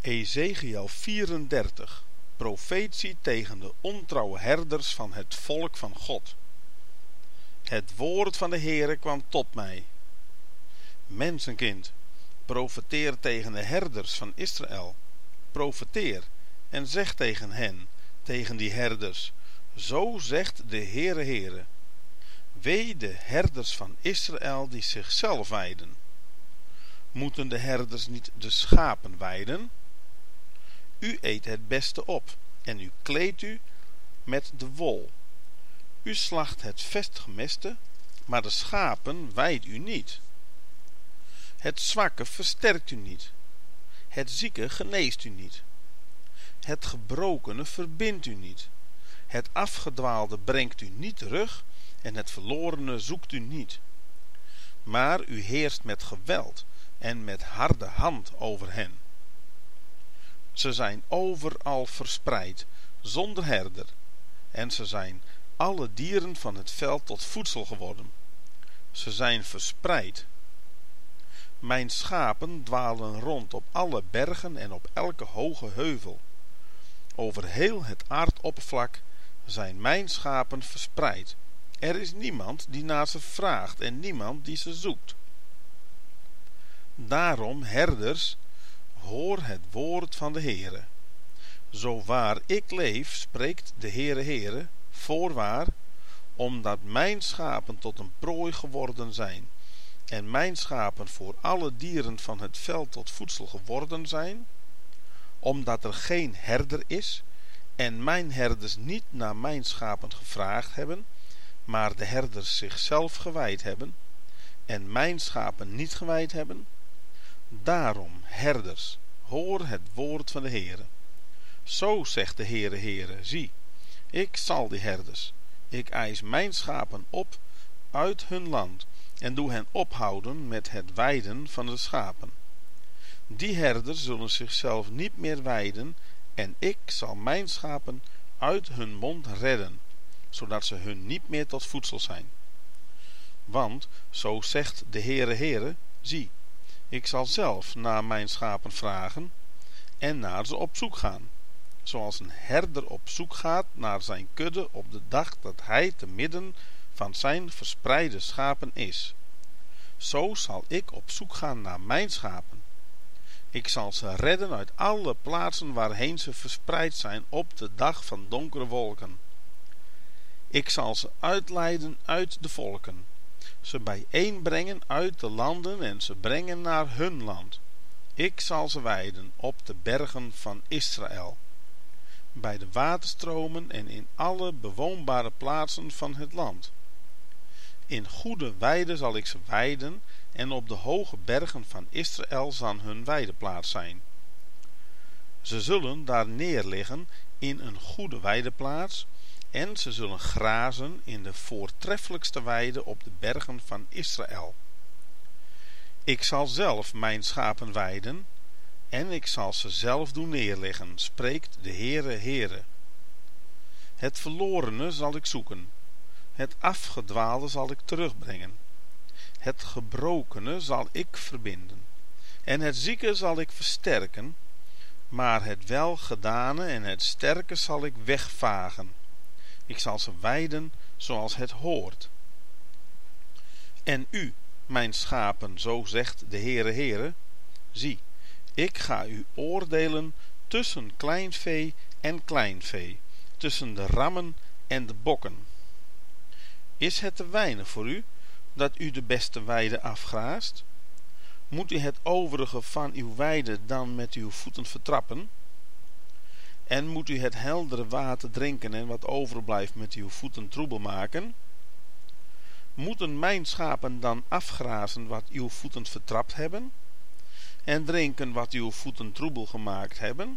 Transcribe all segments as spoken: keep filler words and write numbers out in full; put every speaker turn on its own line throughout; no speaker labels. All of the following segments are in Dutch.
Ezechiël vierendertig, profetie tegen de ontrouwe herders van het volk van God. Het woord van de Heere kwam tot mij. Mensenkind, profeteer tegen de herders van Israël. Profeteer en zeg tegen hen, tegen die herders, zo zegt de Heere Heere. Wee de herders van Israël die zichzelf weiden. Moeten de herders niet de schapen weiden? U eet het beste op en u kleedt u met de wol. U slacht het vestgemeste, maar de schapen weidt u niet. Het zwakke versterkt u niet. Het zieke geneest u niet. Het gebrokene verbindt u niet. Het afgedwaalde brengt u niet terug en het verlorene zoekt u niet. Maar u heerst met geweld en met harde hand over hen. Ze zijn overal verspreid, zonder herder, en ze zijn alle dieren van het veld tot voedsel geworden. Ze zijn verspreid. Mijn schapen dwalen rond op alle bergen en op elke hoge heuvel. Over heel het aardoppervlak zijn mijn schapen verspreid. Er is niemand die naar ze vraagt en niemand die ze zoekt. Daarom, herders, hoor het woord van de Heere. Zo waar ik leef, spreekt de Heere Heere, voorwaar, omdat mijn schapen tot een prooi geworden zijn, en mijn schapen voor alle dieren van het veld tot voedsel geworden zijn, omdat er geen herder is, en mijn herders niet naar mijn schapen gevraagd hebben, maar de herders zichzelf gewijd hebben, en mijn schapen niet gewijd hebben. Daarom, herders, hoor het woord van de Heere. Zo zegt de Heere Heere, zie, ik zal die herders, ik eis mijn schapen op uit hun land, en doe hen ophouden met het weiden van de schapen. Die herders zullen zichzelf niet meer weiden, en ik zal mijn schapen uit hun mond redden, zodat ze hun niet meer tot voedsel zijn. Want, zo zegt de Heere Heere, zie, ik zal zelf naar mijn schapen vragen en naar ze op zoek gaan, zoals een herder op zoek gaat naar zijn kudde op de dag dat hij te midden van zijn verspreide schapen is. Zo zal ik op zoek gaan naar mijn schapen. Ik zal ze redden uit alle plaatsen waarheen ze verspreid zijn op de dag van donkere wolken. Ik zal ze uitleiden uit de volken, ze bijeenbrengen uit de landen en ze brengen naar hun land. Ik zal ze weiden op de bergen van Israël, bij de waterstromen en in alle bewoonbare plaatsen van het land. In goede weiden zal ik ze weiden, en op de hoge bergen van Israël zal hun weideplaats zijn. Ze zullen daar neerliggen in een goede weideplaats, en ze zullen grazen in de voortreffelijkste weide op de bergen van Israël. Ik zal zelf mijn schapen weiden, en ik zal ze zelf doen neerliggen, spreekt de Heere Heere. Het verlorene zal ik zoeken, het afgedwaalde zal ik terugbrengen. Het gebrokene zal ik verbinden, en het zieke zal ik versterken, maar het welgedane en het sterke zal ik wegvagen. Ik zal ze weiden zoals het hoort. En u, mijn schapen, zo zegt de Heere Heere, zie, ik ga u oordelen tussen klein vee en klein vee, tussen de rammen en de bokken. Is het te weinig voor u, dat u de beste weide afgraast? Moet u het overige van uw weide dan met uw voeten vertrappen? En moet u het heldere water drinken en wat overblijft met uw voeten troebel maken? Moeten mijn schapen dan afgrazen wat uw voeten vertrapt hebben? En drinken wat uw voeten troebel gemaakt hebben?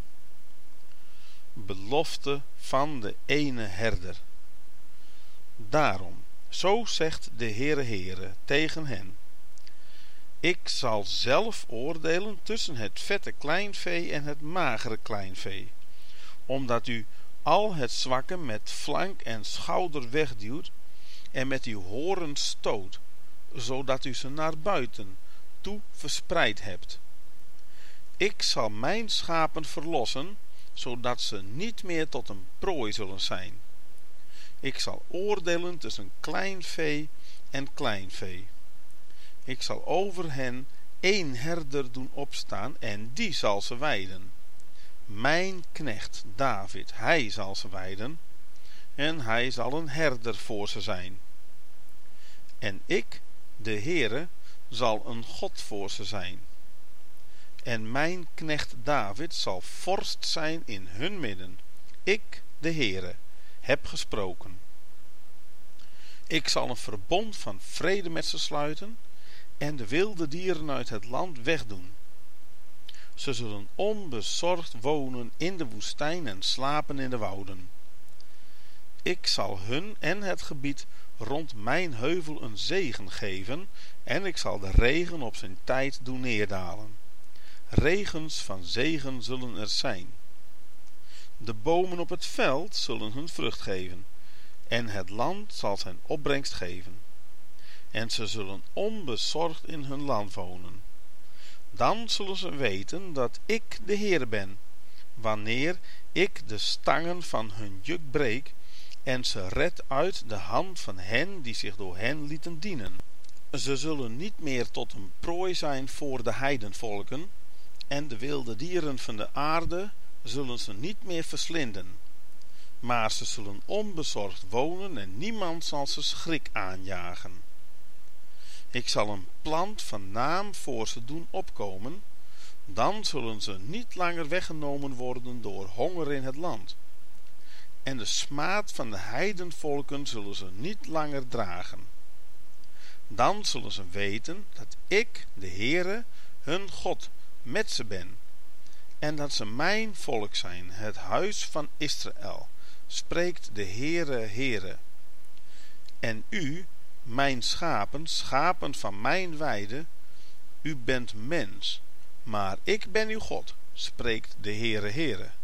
Belofte van de ene herder. Daarom, zo zegt de Heere Heere tegen hen. Ik zal zelf oordelen tussen het vette kleinvee en het magere kleinvee, omdat u al het zwakke met flank en schouder wegduwt en met uw horen stoot, zodat u ze naar buiten toe verspreid hebt. Ik zal mijn schapen verlossen, zodat ze niet meer tot een prooi zullen zijn. Ik zal oordelen tussen klein vee en klein vee. Ik zal over hen één herder doen opstaan en die zal ze weiden. Mijn knecht David, hij zal ze weiden en hij zal een herder voor ze zijn. En ik, de Heere, zal een God voor ze zijn. En mijn knecht David zal vorst zijn in hun midden. Ik, de Heere, heb gesproken. Ik zal een verbond van vrede met ze sluiten en de wilde dieren uit het land wegdoen. Ze zullen onbezorgd wonen in de woestijn en slapen in de wouden. Ik zal hun en het gebied rond mijn heuvel een zegen geven en ik zal de regen op zijn tijd doen neerdalen. Regens van zegen zullen er zijn. De bomen op het veld zullen hun vrucht geven en het land zal zijn opbrengst geven. En ze zullen onbezorgd in hun land wonen. Dan zullen ze weten dat ik de Heer ben, wanneer ik de stangen van hun juk breek en ze red uit de hand van hen die zich door hen lieten dienen. Ze zullen niet meer tot een prooi zijn voor de heidenvolken, en de wilde dieren van de aarde zullen ze niet meer verslinden. Maar ze zullen onbezorgd wonen en niemand zal ze schrik aanjagen. Ik zal een plant van naam voor ze doen opkomen, dan zullen ze niet langer weggenomen worden door honger in het land. En de smaad van de heidenvolken zullen ze niet langer dragen. Dan zullen ze weten dat ik, de Heere, hun God, met ze ben, en dat ze mijn volk zijn, het huis van Israël, spreekt de Heere, Heere. En u, mijn schapen, schapen van mijn weide, u bent mens, maar ik ben uw God, spreekt de Heere, Heere.